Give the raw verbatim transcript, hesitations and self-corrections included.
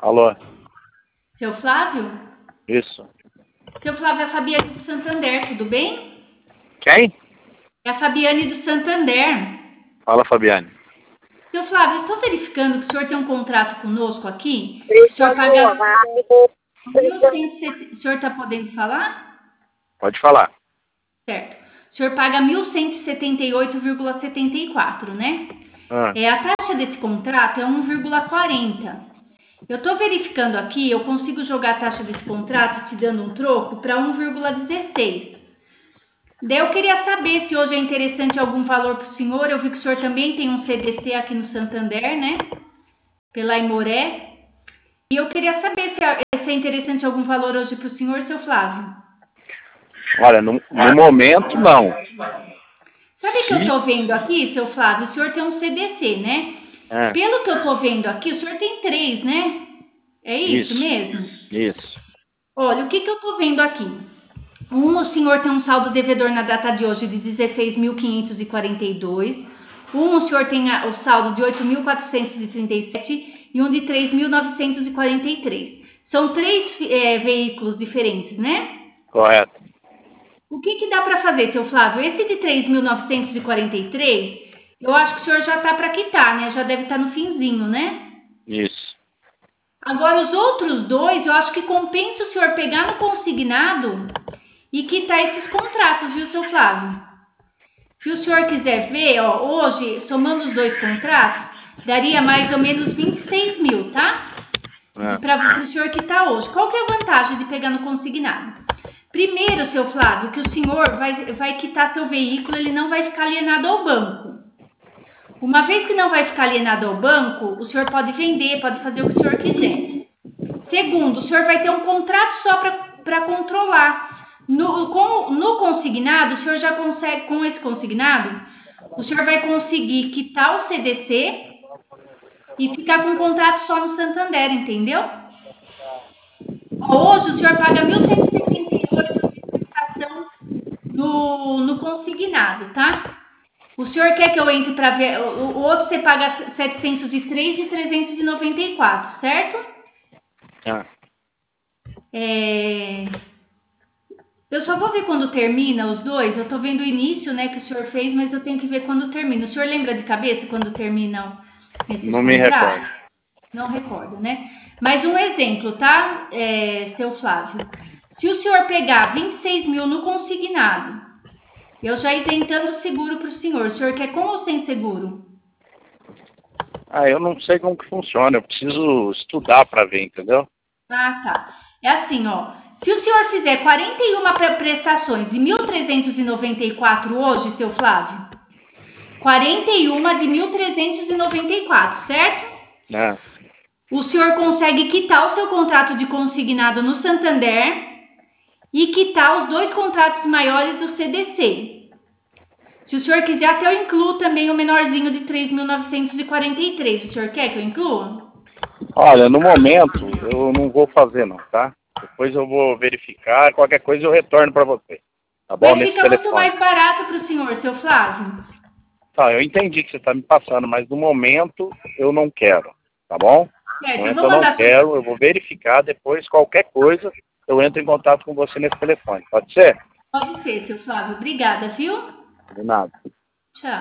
Alô? Seu Flávio? Isso. Seu Flávio, é a Fabiane do Santander, tudo bem? Quem? É a Fabiane do Santander. Fala, Fabiane. Seu Flávio, eu estou verificando que o senhor tem um contrato conosco aqui, que o senhor paga mil cento e setenta. O senhor está podendo falar? Pode falar. Certo. O senhor paga mil cento e setenta e oito vírgula setenta e quatro, né? Ah, É, a taxa desse contrato é um vírgula quarenta. Eu estou verificando aqui, eu consigo jogar a taxa desse contrato te dando um troco para um vírgula dezesseis. Daí eu queria saber se hoje é interessante algum valor para o senhor. Eu vi que o senhor também tem um C D C aqui no Santander, né? Pela Aimoré. E eu queria saber se é, se é interessante algum valor hoje para o senhor, seu Flávio. olha, no, no momento, não. Sabe que eu Se... tô vendo aqui, seu Flávio? O senhor tem um C D C, né? É, Pelo que eu tô vendo aqui, o senhor tem três, né? É isso isso, mesmo? isso. Olha, o que que eu tô vendo aqui? Um, o senhor tem um saldo devedor na data de hoje de dezesseis mil quinhentos e quarenta e dois. Um, o senhor tem a, o saldo de oito mil quatrocentos e trinta e sete e um de três mil novecentos e quarenta e três. São três é, veículos diferentes, né? Correto. O que que dá para fazer, seu Flávio? Esse de três mil novecentos e quarenta e três, eu acho que o senhor já tá para quitar, né? Já deve estar no finzinho, né? Isso. Agora, os outros dois, eu acho que compensa o senhor pegar no consignado e quitar esses contratos, viu, seu Flávio? Se o senhor quiser ver, ó, hoje, somando os dois contratos, daria mais ou menos vinte e seis mil, tá? É. Para o senhor quitar hoje. Qual que é a vantagem de pegar no consignado? Primeiro, seu Flávio, que o senhor vai, vai quitar seu veículo, ele não vai ficar alienado ao banco. Uma vez que não vai ficar alienado ao banco, o senhor pode vender, pode fazer o que o senhor quiser. Segundo, o senhor vai ter um contrato só para controlar. No, com, no consignado, o senhor já consegue, com esse consignado, o senhor vai conseguir quitar o C D C e ficar com um contrato só no Santander, entendeu? Hoje o senhor paga mil cento e setenta e oito de prestação no, no consignado, tá? O senhor quer que eu entre para ver? O, o outro você paga setecentos e três e trezentos e noventa e quatro, certo? É. É... Eu só vou ver quando termina os dois. Eu tô vendo o início, né, que o senhor fez, mas eu tenho que ver quando termina. O senhor lembra de cabeça quando terminam esses Não me recordo. contratos? Não recordo, né? Mas um exemplo, tá, é, seu Flávio? Se o senhor pegar vinte e seis mil no consignado, eu já isentando o seguro para o senhor. O senhor quer com ou sem seguro? Ah, eu não sei como que funciona. Eu preciso estudar para ver, entendeu? Ah, tá. É assim, ó. Se o senhor fizer quarenta e uma prestações de mil trezentos e noventa e quatro hoje, seu Flávio, quarenta e uma de mil trezentos e noventa e quatro, certo? É. O senhor consegue quitar o seu contrato de consignado no Santander e quitar os dois contratos maiores do C D C. Se o senhor quiser, até eu incluo também o menorzinho de três mil novecentos e quarenta e três. O senhor quer que eu inclua? Olha, no momento eu não vou fazer não, tá? Depois eu vou verificar, qualquer coisa eu retorno para você. Tá bom? Mas Nesse fica muito telefone. mais barato para o senhor, seu Flávio. Tá, eu entendi que você está me passando, mas no momento eu não quero, tá bom? No Certo, eu momento vou eu não mandar tudo. quero, eu vou verificar, depois qualquer coisa eu entro em contato com você nesse telefone. Pode ser? Pode ser, seu Flávio. Obrigada, viu? De nada.